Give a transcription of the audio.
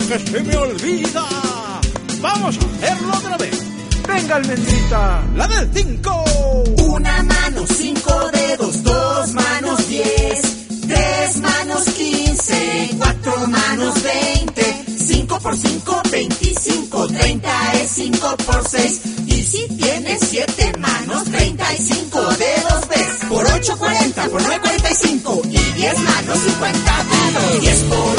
que se me olvida. Vamos a hacerlo otra vez. Venga, almendrita. La del 5. Una mano, 5 dedos, 2 manos, 10, 3 manos, 15, 4 manos, 20, 5 por 5, 25, 30 es 5 por 6. Y si tienes 7 manos, 35 dedos ves. Por 8, 40, por 9, 45. Y 10 manos, 50 dedos. 10 por